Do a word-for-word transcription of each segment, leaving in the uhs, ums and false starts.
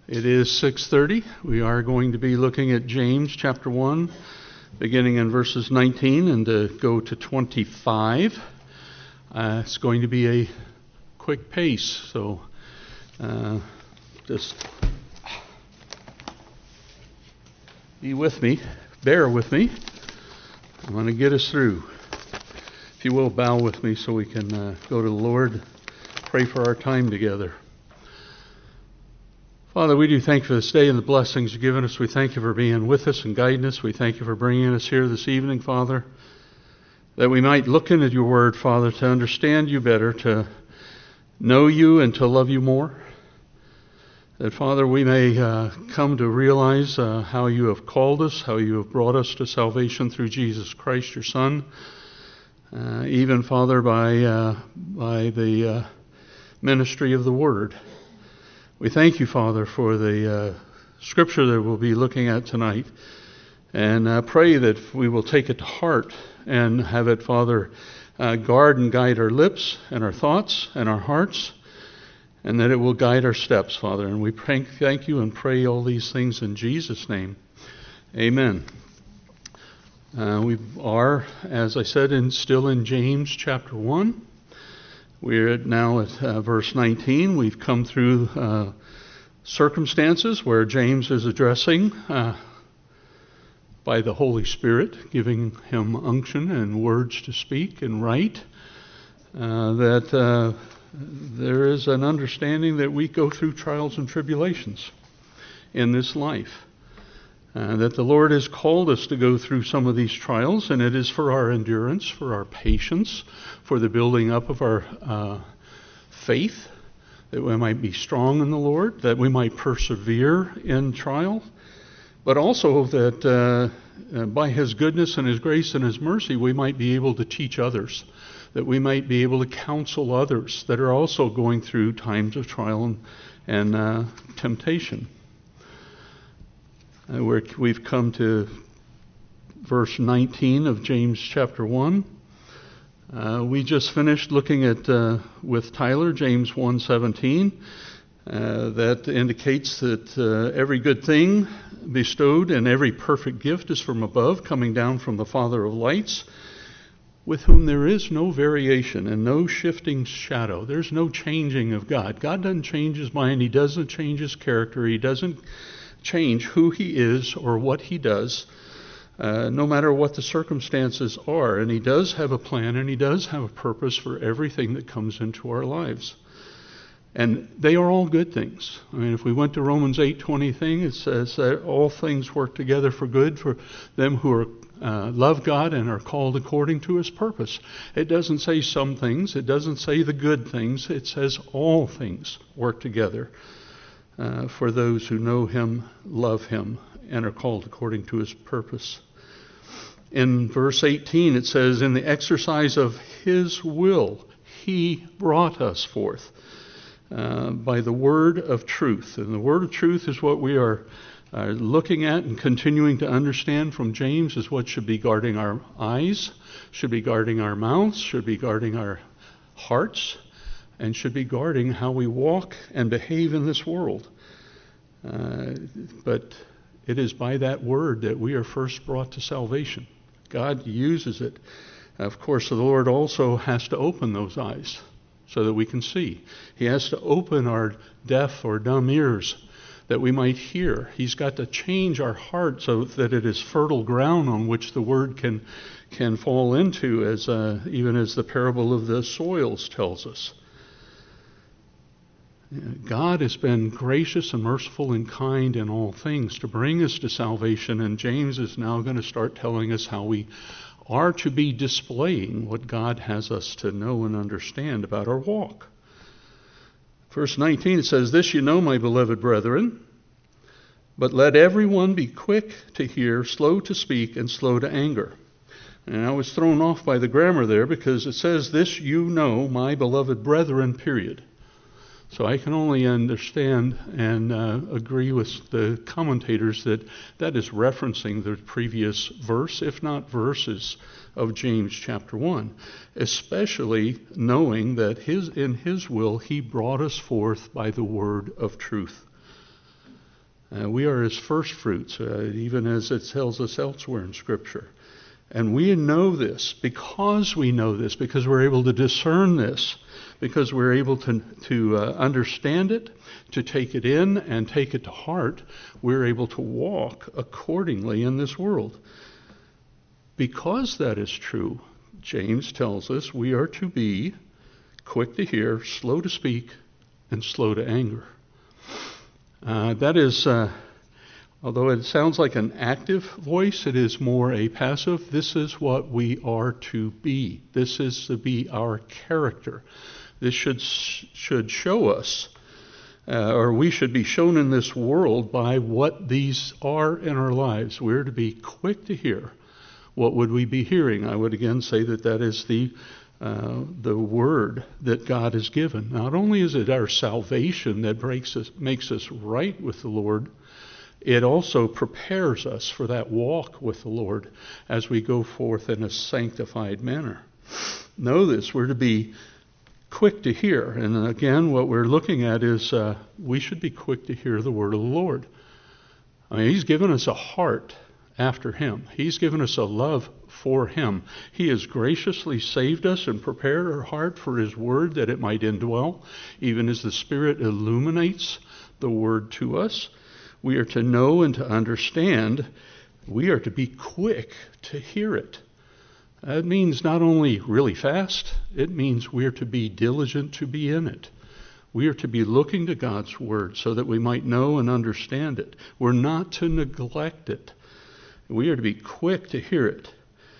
It is six thirty. We are going to be looking at James chapter one, beginning in verses nineteen and to go to twenty-five. Uh, it's going to be a quick pace, so uh, just be with me, bear with me. I'm going to get us through. If you will, bow with me so we can uh, go to the Lord, pray for our time together. Father, we do thank you for this day and the blessings you've given us. We thank you for being with us and guiding us. We thank you for bringing us here this evening, Father, that we might look into your word, Father, to understand you better, to know you and to love you more. That, Father, we may uh, come to realize uh, how you have called us, how you have brought us to salvation through Jesus Christ, your Son. Uh, even, Father, by, uh, by the uh, ministry of the Word. We thank you, Father, for the uh, scripture that we'll be looking at tonight, and uh, pray that we will take it to heart and have it, Father, uh, guard and guide our lips and our thoughts and our hearts, and that it will guide our steps, Father. And we pray, thank you and pray all these things in Jesus' name. Amen. Uh, we are, as I said, in, still in James chapter one. We're now at uh, verse nineteen. We've come through uh, circumstances where James is addressing uh, by the Holy Spirit, giving him unction and words to speak and write, uh, that uh, there is an understanding that we go through trials and tribulations in this life. Uh, that the Lord has called us to go through some of these trials, and it is for our endurance, for our patience, for the building up of our uh, faith, that we might be strong in the Lord, that we might persevere in trial, but also that uh, uh, by His goodness and His grace and His mercy, we might be able to teach others, that we might be able to counsel others that are also going through times of trial and, and uh, temptation. Uh, we're, we've come to verse nineteen of James chapter one. Uh, we just finished looking at, uh, with Tyler, James one seventeen. Uh, that indicates that uh, every good thing bestowed and every perfect gift is from above, coming down from the Father of lights, with whom there is no variation and no shifting shadow. There's no changing of God. God doesn't change His mind. He doesn't change His character. He doesn't change who He is or what He does, uh, no matter what the circumstances are. And He does have a plan, and He does have a purpose for everything that comes into our lives. And they are all good things. I mean, if we went to Romans eight twenty thing, it says that all things work together for good for them who are uh, love God and are called according to His purpose. It doesn't say some things. It doesn't say the good things. It says all things work together Uh, for those who know Him, love Him, and are called according to His purpose. In verse eighteen, it says, in the exercise of His will, He brought us forth uh, by the word of truth. And the word of truth is what we are uh, looking at and continuing to understand from James, is what should be guarding our eyes, should be guarding our mouths, should be guarding our hearts, and should be guarding how we walk and behave in this world. Uh, but it is by that word that we are first brought to salvation. God uses it. Of course, the Lord also has to open those eyes so that we can see. He has to open our deaf or dumb ears that we might hear. He's got to change our heart so that it is fertile ground on which the word can can fall into, as uh, even as the parable of the soils tells us. God has been gracious and merciful and kind in all things to bring us to salvation, and James is now going to start telling us how we are to be displaying what God has us to know and understand about our walk. Verse nineteen, it says, this you know, my beloved brethren, but let everyone be quick to hear, slow to speak, and slow to anger. And I was thrown off by the grammar there, because it says, this you know, my beloved brethren, period. So I can only understand and uh, agree with the commentators that that is referencing the previous verse, if not verses, of James chapter one, especially knowing that his in his will He brought us forth by the word of truth. Uh, we are his first fruits, uh, even as it tells us elsewhere in Scripture. And we know this because we know this, because we're able to discern this, because we're able to, to uh, understand it, to take it in and take it to heart. We're able to walk accordingly in this world. Because that is true, James tells us we are to be quick to hear, slow to speak, and slow to anger. Uh, that is, uh, although it sounds like an active voice, it is more a passive. This is what we are to be. This is to be our character. This should should show us, uh, or we should be shown in this world by what these are in our lives. We're to be quick to hear. What would we be hearing? I would again say that that is the uh, the word that God has given. Not only is it our salvation that breaks us, makes us right with the Lord, it also prepares us for that walk with the Lord as we go forth in a sanctified manner. Know this, we're to be quick to hear. And again, what we're looking at is uh, we should be quick to hear the word of the Lord. I mean, he's given us a heart after him. He's given us a love for him. He has graciously saved us and prepared our heart for his word that it might indwell, even as the Spirit illuminates the word to us. We are to know and to understand. We are to be quick to hear it. That means not only really fast, it means we are to be diligent to be in it. We are to be looking to God's word so that we might know and understand it. We're not to neglect it. We are to be quick to hear it.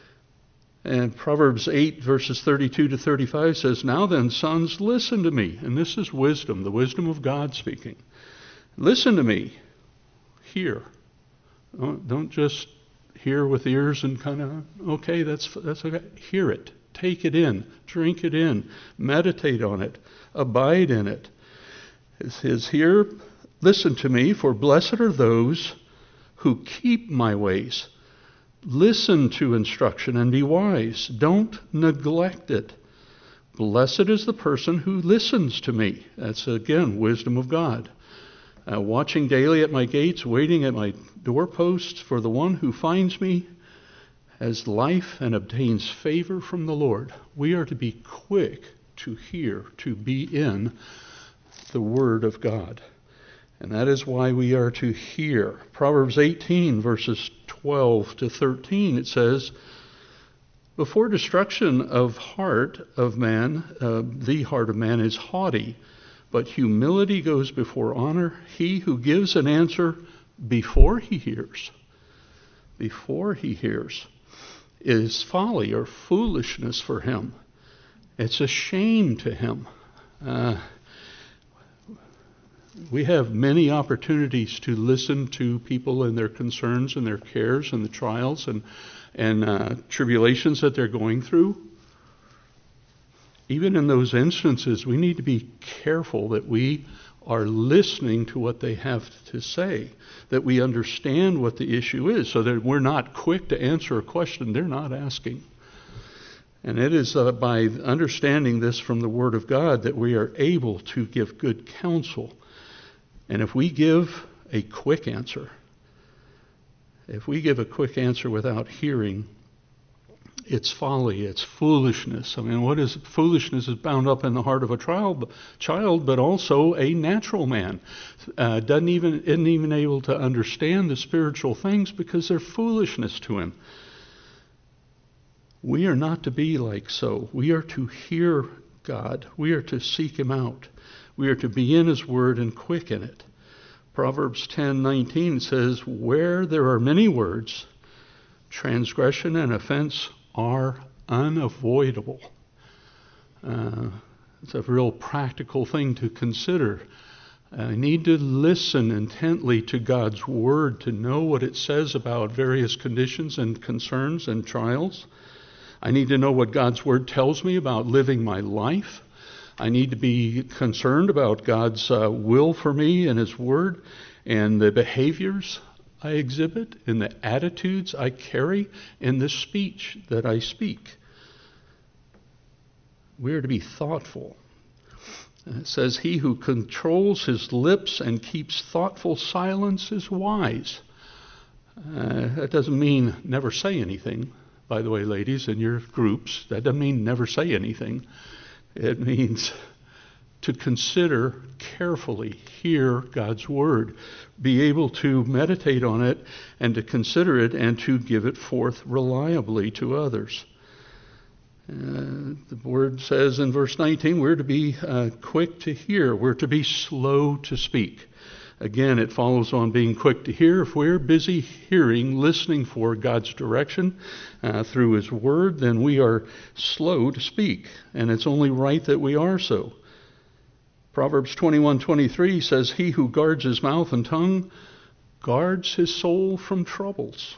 And Proverbs eight, verses thirty-two to thirty-five says, "Now then, sons, listen to me." And this is wisdom, the wisdom of God speaking. Listen to me. Hear. Don't, don't just hear with ears and kind of, okay, that's, that's okay. Hear it. Take it in. Drink it in. Meditate on it. Abide in it. It says here, "Listen to me, for blessed are those who keep my ways." Listen to instruction and be wise. Don't neglect it. Blessed is the person who listens to me. That's, again, wisdom of God. Uh, watching daily at my gates, waiting at my doorposts, for the one who finds me has life and obtains favor from the Lord. We are to be quick to hear, to be in the Word of God. And that is why we are to hear. Proverbs eighteen, verses twelve to thirteen, it says, "Before destruction of heart of man, uh, the heart of man is haughty, but humility goes before honor. He who gives an answer before he hears, before he hears, is folly or foolishness for him. It's a shame to him." Uh, We have many opportunities to listen to people and their concerns and their cares and the trials and, and uh, tribulations that they're going through. Even in those instances, we need to be careful that we are listening to what they have to say, that we understand what the issue is, so that we're not quick to answer a question they're not asking. And it is uh, by understanding this from the Word of God that we are able to give good counsel. And if we give a quick answer, if we give a quick answer without hearing, it's folly, it's foolishness. I mean, what is foolishness is bound up in the heart of a child, child but also a natural man. Uh, doesn't even isn't even able to understand the spiritual things because they're foolishness to him. We are not to be like so. We are to hear God. We are to seek him out. We are to be in his word and quick in it. Proverbs ten nineteen says, "Where there are many words, transgression and offense are unavoidable." Uh, it's a real practical thing to consider. I need to listen intently to God's word to know what it says about various conditions and concerns and trials. I need to know what God's word tells me about living my life. I need to be concerned about God's uh, will for me and his word and the behaviors I exhibit and the attitudes I carry in the speech that I speak. We are to be thoughtful. It says, he who controls his lips and keeps thoughtful silence is wise. Uh, that doesn't mean never say anything. By the way, ladies, in your groups, that doesn't mean never say anything. It means to consider carefully, hear God's word, be able to meditate on it and to consider it and to give it forth reliably to others. Uh, the word says in verse nineteen, we're to be uh, quick to hear. We're to be slow to speak. Again, it follows on being quick to hear. If we're busy hearing, listening for God's direction uh, through his word, then we are slow to speak. And it's only right that we are so. Proverbs twenty-one twenty-three says, he who guards his mouth and tongue guards his soul from troubles.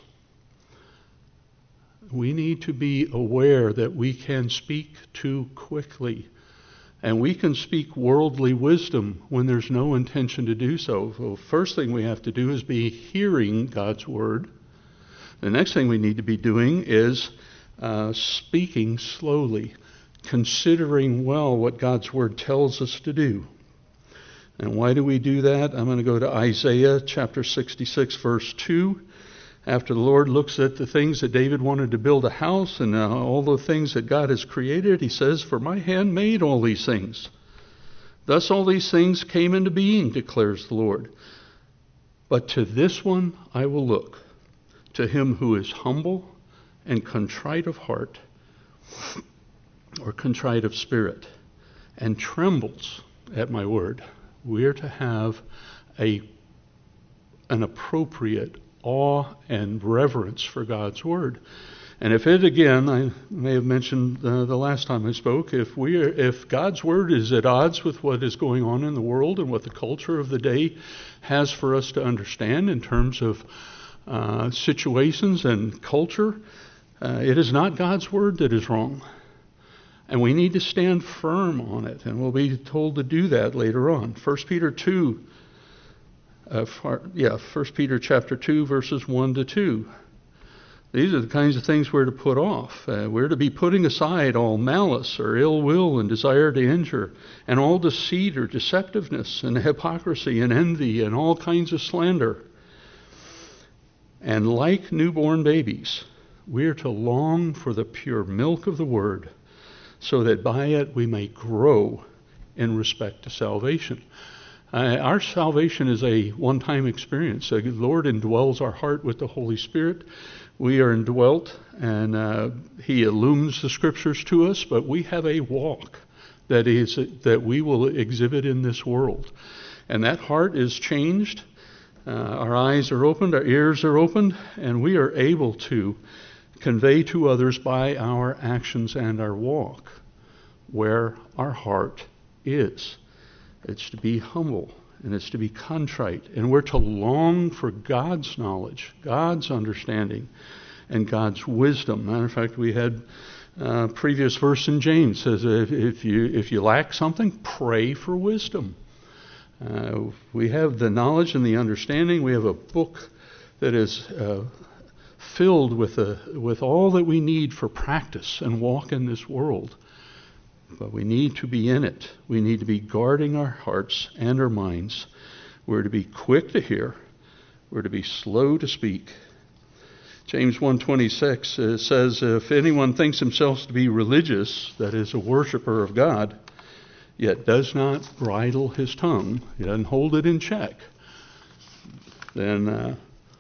We need to be aware that we can speak too quickly. And we can speak worldly wisdom when there's no intention to do so. The first thing we have to do is be hearing God's word. The next thing we need to be doing is uh, speaking slowly, considering well what God's word tells us to do. And why do we do that? I'm going to go to Isaiah chapter sixty-six, verse two. After the Lord looks at the things that David wanted to build a house and uh, all the things that God has created, he says, for my hand made all these things. Thus all these things came into being, declares the Lord. But to this one I will look, to him who is humble and contrite of heart, or contrite of spirit, and trembles at my word. We are to have a an appropriate awe and reverence for God's word. And if it, again, I may have mentioned uh, the last time I spoke, if we are, if God's word is at odds with what is going on in the world and what the culture of the day has for us to understand in terms of uh, situations and culture, uh, it is not God's word that is wrong. And we need to stand firm on it, and we'll be told to do that later on. First Peter two Uh, far, yeah, First Peter chapter two, verses one to two. These are the kinds of things we're to put off. Uh, we're to be putting aside all malice or ill will and desire to injure, and all deceit or deceptiveness and hypocrisy and envy and all kinds of slander. And like newborn babies, we're to long for the pure milk of the word, so that by it we may grow in respect to salvation. Uh, our salvation is a one-time experience. The Lord indwells our heart with the Holy Spirit. We are indwelt, and uh, he illumines the Scriptures to us, but we have a walk that is that we will exhibit in this world. And that heart is changed. Uh, our eyes are opened, our ears are opened, and we are able to convey to others by our actions and our walk where our heart is. It's to be humble, and it's to be contrite, and we're to long for God's knowledge, God's understanding, and God's wisdom. Matter of fact, we had a previous verse in James says, if, if you if you lack something, pray for wisdom. Uh, we have the knowledge and the understanding. We have a book that is uh, filled with a, with all that we need for practice and walk in this world. But we need to be in it. We need to be guarding our hearts and our minds. We're to be quick to hear. We're to be slow to speak. James one twenty-six uh, says, if anyone thinks himself to be religious, that is, a worshiper of God, yet does not bridle his tongue, he doesn't hold it in check, then uh,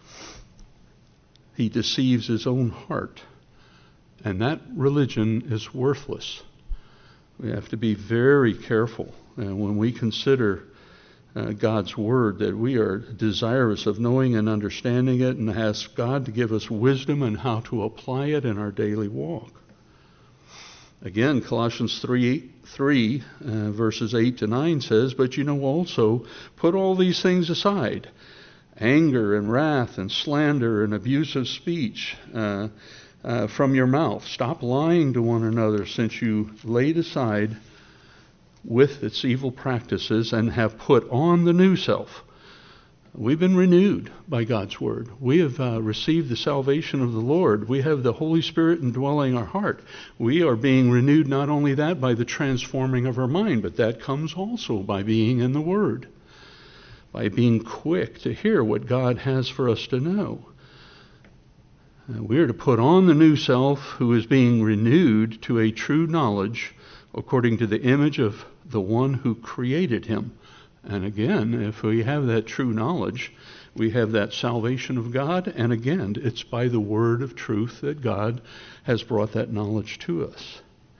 he deceives his own heart. And that religion is worthless. We have to be very careful uh, when we consider uh, God's word, that we are desirous of knowing and understanding it, and ask God to give us wisdom and how to apply it in our daily walk. Again, Colossians three, three uh, verses eight to nine says, but you know also, put all these things aside, anger and wrath and slander and abusive speech, uh, Uh, from your mouth. Stop lying to one another, since you laid aside with its evil practices and have put on the new self, We've been renewed by God's Word. We have uh, received the salvation of the Lord. We have the Holy Spirit indwelling our heart. We are being renewed not only that by the transforming of our mind, but that comes also by being in the Word, by being quick to hear what God has for us to know. Uh, we are to put on the new self who is being renewed to a true knowledge according to the image of the one who created him. And again, if we have that true knowledge, we have that salvation of God. And again, it's by the word of truth that God has brought that knowledge to us.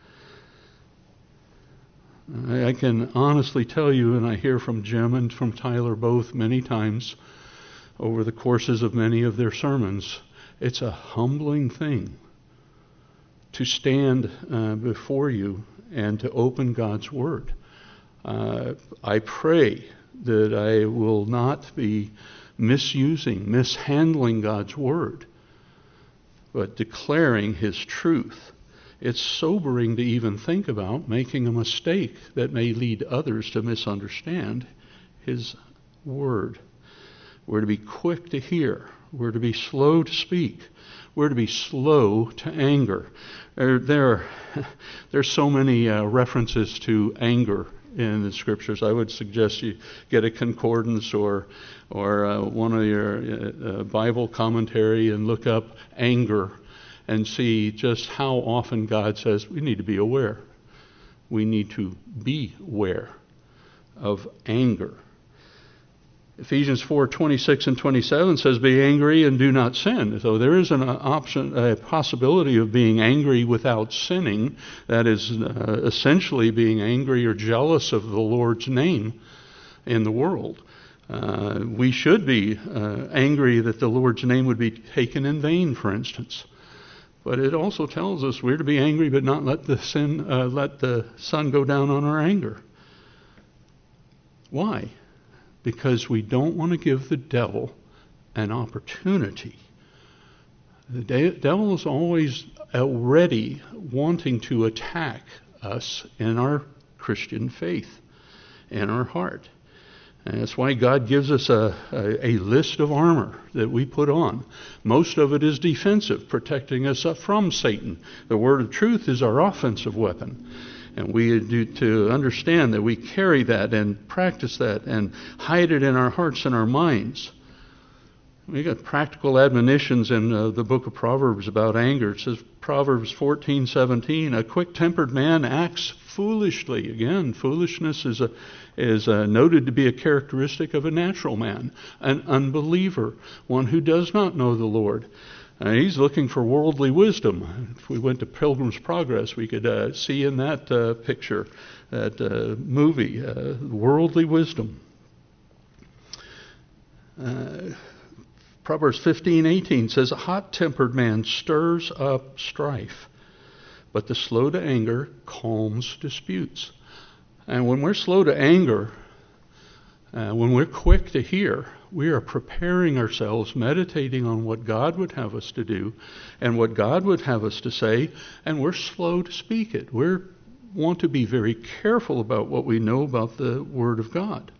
I can honestly tell you, and I hear from Jim and from Tyler both many times over the courses of many of their sermons, it's a humbling thing to stand uh, before you and to open God's Word. Uh, I pray that I will not be misusing, mishandling God's Word, but declaring His truth. It's sobering to even think about making a mistake that may lead others to misunderstand His Word. We're to be quick to hear. We're to be slow to speak. We're to be slow to anger. There, there there's so many uh, references to anger in the Scriptures. I would suggest you get a concordance or or uh, one of your uh, Bible commentary and look up anger and see just how often God says we need to be aware. We need to be aware of anger. Ephesians four twenty-six and twenty-seven says, "Be angry and do not sin." So there is an option, a possibility of being angry without sinning. That is uh, essentially being angry or jealous of the Lord's name in the world. Uh, we should be uh, angry that the Lord's name would be taken in vain, for instance. But it also tells us we're to be angry, but not let the sin, uh, let the sun go down on our anger. Why? Because we don't want to give the devil an opportunity. The de- devil is always already wanting to attack us in our Christian faith, in our heart. And that's why God gives us a, a, a list of armor that we put on. Most of it is defensive, protecting us from Satan. The word of truth is our offensive weapon. And we do to understand that we carry that and practice that and hide it in our hearts and our minds. We got practical admonitions in uh, the book of Proverbs about anger. It says, Proverbs fourteen seventeen, "A quick-tempered man acts foolishly." Again, foolishness is a is a, noted to be a characteristic of a natural man, an unbeliever, one who does not know the Lord. Uh, he's looking for worldly wisdom. If we went to Pilgrim's Progress, we could uh, see in that uh, picture, that uh, movie, uh, worldly wisdom. Uh, Proverbs fifteen eighteen says, "A hot-tempered man stirs up strife, but the slow to anger calms disputes." And when we're slow to anger, uh, when we're quick to hear, we are preparing ourselves, meditating on what God would have us to do and what God would have us to say, and we're slow to speak it. We want to be very careful about what we know about the Word of God.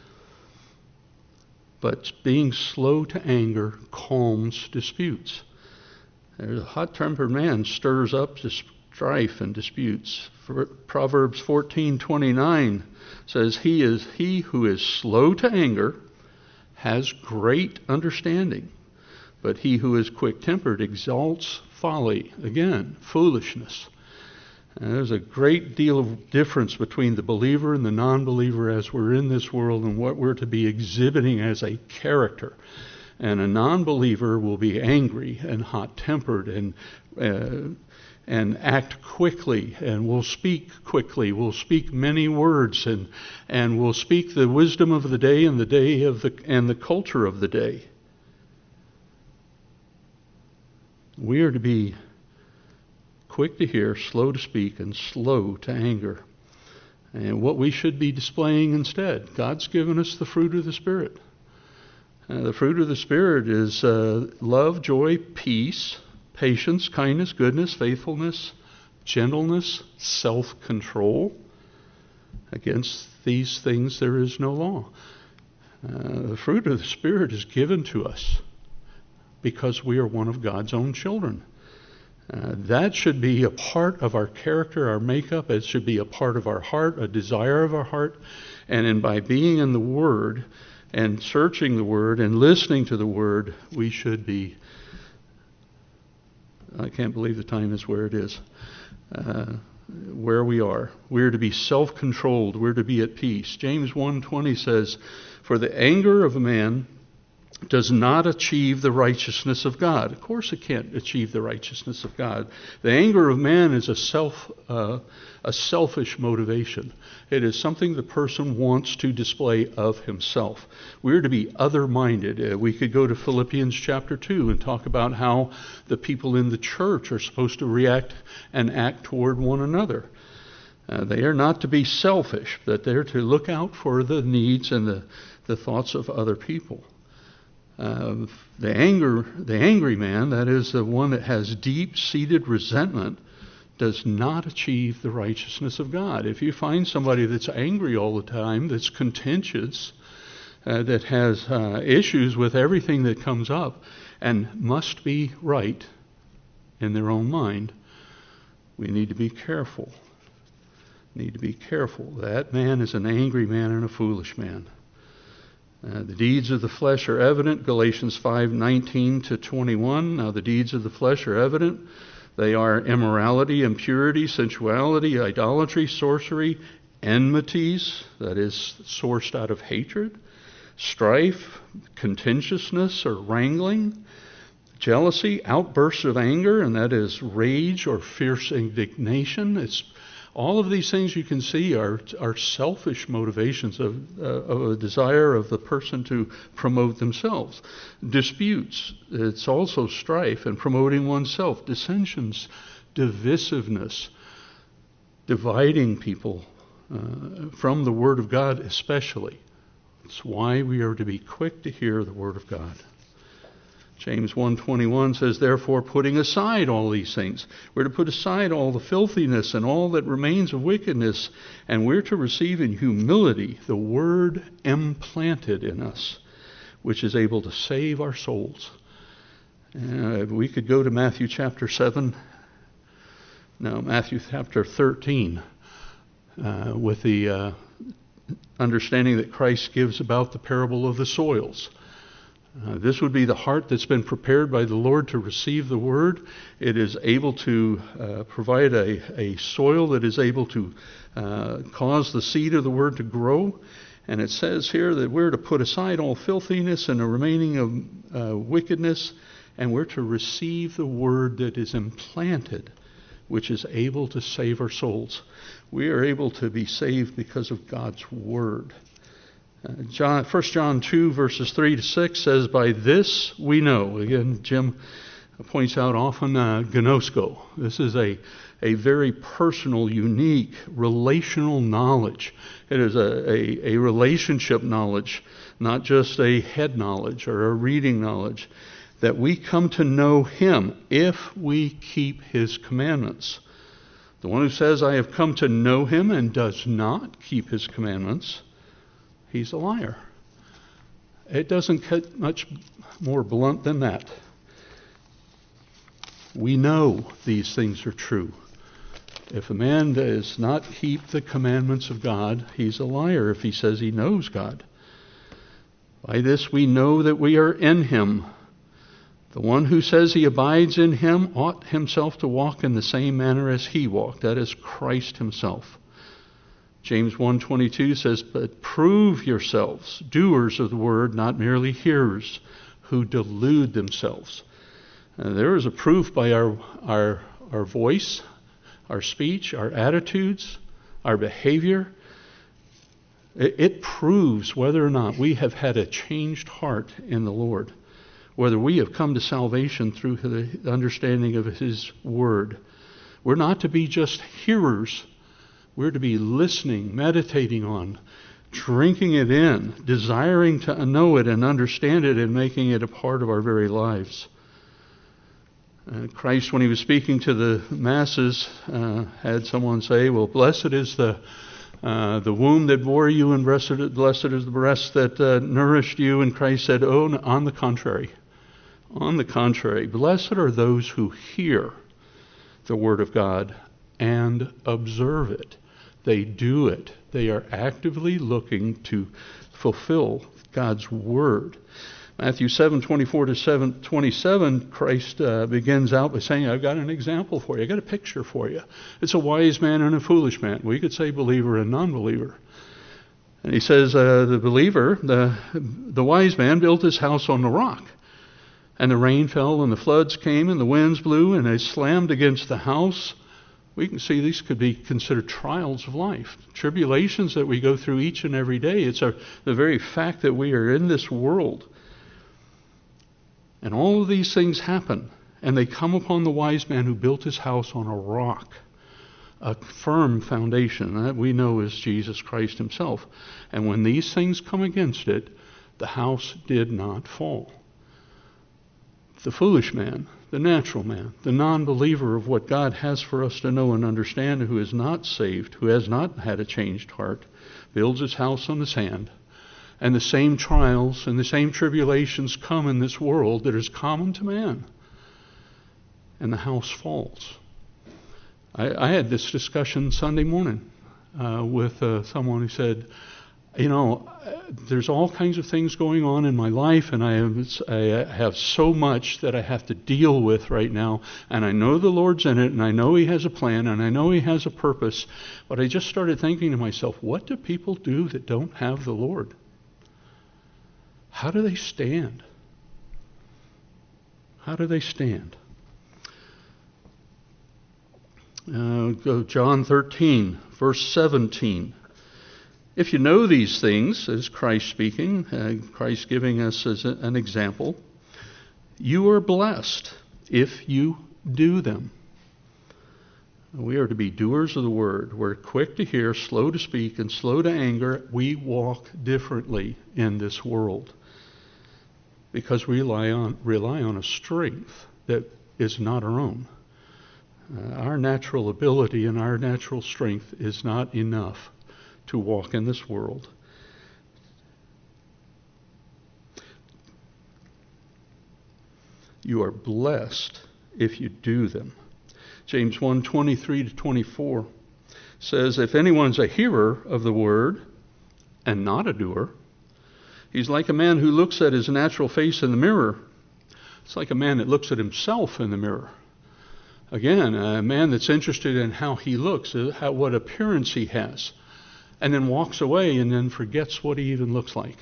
But being slow to anger calms disputes. There's a hot-tempered man stirs up strife and disputes. Proverbs fourteen twenty-nine says, "He is he who is slow to anger has great understanding, but he who is quick-tempered exalts folly." Again, foolishness. And there's a great deal of difference between the believer and the non-believer as we're in this world and what we're to be exhibiting as a character. And a non-believer will be angry and hot-tempered and uh, and act quickly, and will speak quickly, will speak many words, and and will speak the wisdom of the day and the day of the and the culture of the day. We are to be quick to hear, slow to speak, and slow to anger. And what we should be displaying instead, God's given us the fruit of the Spirit. Uh, the fruit of the Spirit is uh, love, joy, peace, patience, kindness, goodness, faithfulness, gentleness, self-control. Against these things there is no law. Uh, the fruit of the Spirit is given to us because we are one of God's own children. Uh, that should be a part of our character, our makeup. It should be a part of our heart, a desire of our heart. And in by being in the Word and searching the Word and listening to the Word, we should be, I can't believe the time is where it is, uh, where we are. We're to be self-controlled. We're to be at peace. James one twenty says, "For the anger of a man does not achieve the righteousness of God." Of course it can't achieve the righteousness of God. The anger of man is a self, uh, a selfish motivation. It is something the person wants to display of himself. We're to be other-minded. Uh, we could go to Philippians chapter two and talk about how the people in the church are supposed to react and act toward one another. Uh, they are not to be selfish, but they're to look out for the needs and the, the thoughts of other people. Uh, the anger, the angry man, that is the one that has deep-seated resentment, does not achieve the righteousness of God. If you find somebody that's angry all the time, that's contentious, uh, that has uh, issues with everything that comes up, and must be right in their own mind, we need to be careful. Need to be careful. That man is an angry man and a foolish man. Uh, the deeds of the flesh are evident, Galatians five nineteen to twenty-one. Now the deeds of the flesh are evident. They are immorality, impurity, sensuality, idolatry, sorcery, enmities, that is sourced out of hatred, strife, contentiousness or wrangling, jealousy, outbursts of anger, and that is rage or fierce indignation. It's all of these things you can see are, are selfish motivations of, uh, of a desire of the person to promote themselves. Disputes, it's also strife and promoting oneself. Dissensions, divisiveness, dividing people uh, from the Word of God especially. It's why we are to be quick to hear the Word of God. James one twenty-one says, "Therefore, putting aside all these things," we're to put aside all the filthiness and all that remains of wickedness, and we're to receive in humility the word implanted in us, which is able to save our souls. Uh, we could go to Matthew chapter seven, no, Matthew chapter thirteen, uh, with the uh, understanding that Christ gives about the parable of the soils. Uh, this would be the heart that's been prepared by the Lord to receive the Word. It is able to uh, provide a, a soil that is able to uh, cause the seed of the Word to grow. And it says here that we're to put aside all filthiness and the remaining of uh, wickedness, and we're to receive the Word that is implanted, which is able to save our souls. We are able to be saved because of God's Word. Uh, John, First John two, verses three to six says, "By this we know." Again, Jim points out often uh, gnosko. This is a, a very personal, unique, relational knowledge. It is a, a, a relationship knowledge, not just a head knowledge or a reading knowledge, that we come to know Him if we keep His commandments. The one who says, "I have come to know Him," and does not keep His commandments, he's a liar. It doesn't get much more blunt than that. We know these things are true. If a man does not keep the commandments of God, he's a liar if he says he knows God. By this we know that we are in Him. The one who says he abides in Him ought himself to walk in the same manner as He walked, that is, Christ Himself. James one twenty-two says, "But prove yourselves doers of the word, not merely hearers, who delude themselves." Uh, there is a proof by our, our, our voice, our speech, our attitudes, our behavior. It, it proves whether or not we have had a changed heart in the Lord, whether we have come to salvation through the understanding of His Word. We're not to be just hearers. We're to be listening, meditating on, drinking it in, desiring to know it and understand it and making it a part of our very lives. Uh, Christ, when He was speaking to the masses, uh, had someone say, "Well, blessed is the Uh, the womb that bore you, and blessed, blessed is the breast that uh, nourished you. And Christ said, oh, on the contrary. On the contrary, blessed are those who hear the word of God and observe it. They do it. They are actively looking to fulfill God's word. Matthew seven twenty-four to seven twenty-seven, Christ uh, begins out by saying, I've got an example for you. I've got a picture for you. It's a wise man and a foolish man. We could say believer and non-believer. And he says, uh, the believer, the, the wise man built his house on the rock. And the rain fell, and the floods came, and the winds blew, and they slammed against the house. We can see these could be considered trials of life, tribulations that we go through each and every day. It's our, the very fact that we are in this world. And all of these things happen, and they come upon the wise man who built his house on a rock, a firm foundation that we know is Jesus Christ himself. And when these things come against it, the house did not fall. The foolish man, the natural man, the non-believer of what God has for us to know and understand, who is not saved, who has not had a changed heart, builds his house on the sand. And the same trials and the same tribulations come in this world that is common to man. And the house falls. I, I had this discussion Sunday morning uh, with uh, someone who said, you know, there's all kinds of things going on in my life, and I have, I have so much that I have to deal with right now, and I know the Lord's in it, and I know He has a plan, and I know He has a purpose, but I just started thinking to myself, what do people do that don't have the Lord? How do they stand? How do they stand? Uh, go John thirteen, verse seventeen. If you know these things, as Christ speaking, uh, Christ giving us as a, an example, you are blessed if you do them. We are to be doers of the word. We're quick to hear, slow to speak, and slow to anger. We walk differently in this world because we rely on, rely on a strength that is not our own. Uh, our natural ability and our natural strength is not enough to walk in this world. You are blessed if you do them. James one twenty-three to twenty-four says, if anyone's a hearer of the word and not a doer, he's like a man who looks at his natural face in the mirror. It's like a man that looks at himself in the mirror. Again, a man that's interested in how he looks, how, what appearance he has, and then walks away and then forgets what he even looks like.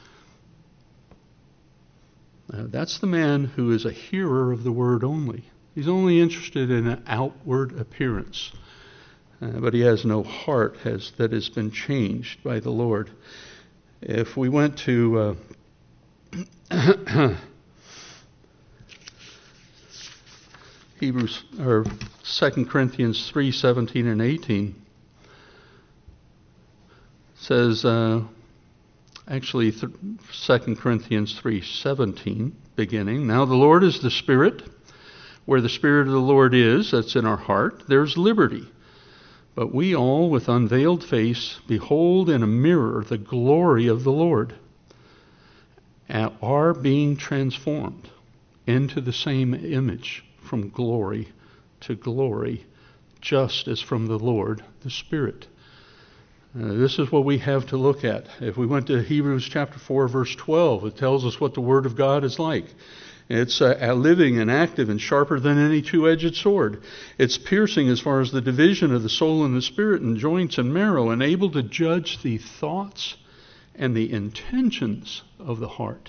Uh, that's the man who is a hearer of the word only. He's only interested in an outward appearance, uh, but he has no heart has, that has been changed by the Lord. If we went to uh, Hebrews or Second Corinthians three seventeen and eighteen, says uh, actually th- Second Corinthians three seventeen beginning. Now the Lord is the Spirit. Where the Spirit of the Lord is, that's in our heart, there's liberty. But we all, with unveiled face, behold in a mirror the glory of the Lord, and are being transformed into the same image from glory to glory, just as from the Lord, the Spirit. Uh, this is what we have to look at. If we went to Hebrews chapter four, verse twelve, it tells us what the Word of God is like. It's uh, living and active and sharper than any two-edged sword. It's piercing as far as the division of the soul and the spirit and joints and marrow, and able to judge the thoughts and the intentions of the heart.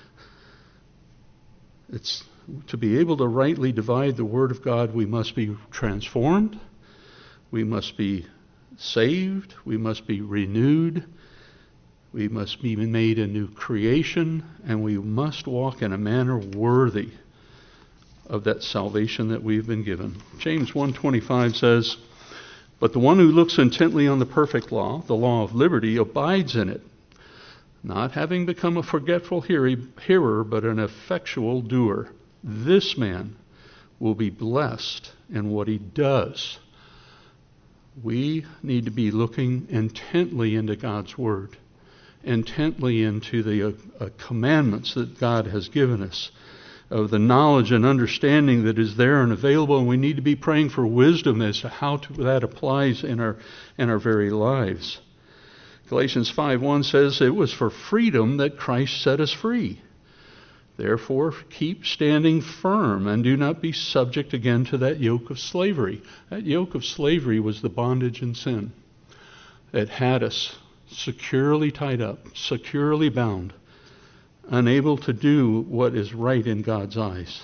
It's to be able to rightly divide the Word of God, we must be transformed. We must be saved. We must be renewed. We must be made a new creation, and we must walk in a manner worthy of that salvation that we've been given. James one twenty-five says, but the one who looks intently on the perfect law, the law of liberty, abides in it, not having become a forgetful hearer, but an effectual doer. This man will be blessed in what he does. We need to be looking intently into God's Word, intently into the uh, uh, commandments that God has given us, of the knowledge and understanding that is there and available, and we need to be praying for wisdom as to how to, that applies in our in our very lives. Galatians five one says, "It was for freedom that Christ set us free. Therefore, keep standing firm and do not be subject again to that yoke of slavery." That yoke of slavery was the bondage and sin. It had us securely tied up, securely bound, unable to do what is right in God's eyes.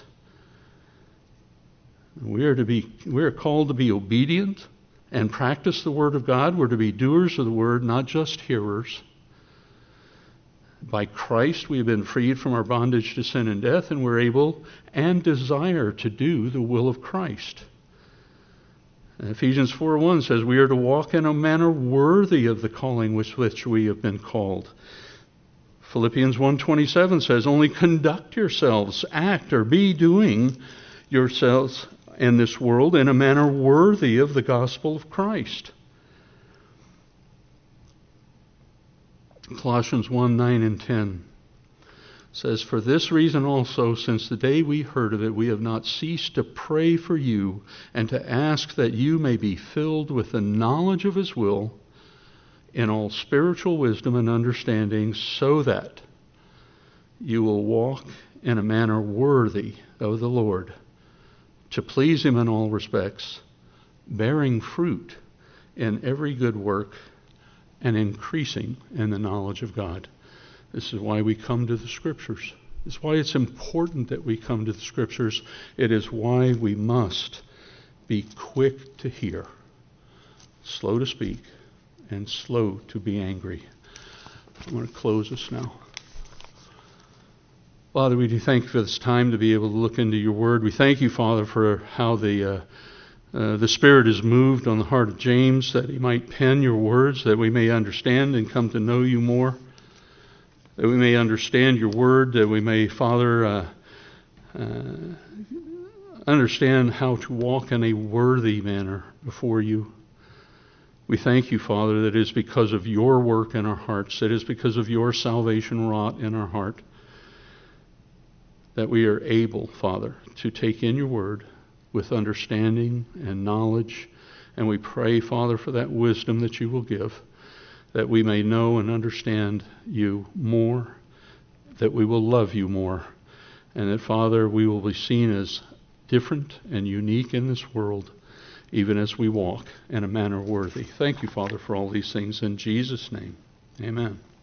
We are to be, we are called to be obedient and practice the Word of God. We're to be doers of the Word, not just hearers. By Christ, we have been freed from our bondage to sin and death, and we're able and desire to do the will of Christ. Ephesians four one says we are to walk in a manner worthy of the calling with which we have been called. Philippians one twenty-seven says, "Only conduct yourselves, act or be doing yourselves in this world in a manner worthy of the gospel of Christ." Colossians one nine and ten says, "For this reason also, since the day we heard of it, we have not ceased to pray for you and to ask that you may be filled with the knowledge of His will in all spiritual wisdom and understanding, so that you will walk in a manner worthy of the Lord, to please Him in all respects, bearing fruit in every good work and increasing in the knowledge of God." This is why we come to the Scriptures. It's why it's important that we come to the Scriptures. It is why we must be quick to hear, slow to speak, and slow to be angry. I'm going to close this now. Father, we do thank you for this time to be able to look into your Word. We thank you, Father, for how the uh, uh, the Spirit is moved on the heart of James, that he might pen your words, that we may understand and come to know you more, that we may understand your Word, that we may, Father, uh, uh, understand how to walk in a worthy manner before you. We thank you, Father, that it is because of your work in our hearts, that it is because of your salvation wrought in our heart, that we are able, Father, to take in your Word with understanding and knowledge. And we pray, Father, for that wisdom that you will give, that we may know and understand you more, that we will love you more, and that, Father, we will be seen as different and unique in this world, even as we walk in a manner worthy. Thank you, Father, for all these things. In Jesus' name, amen.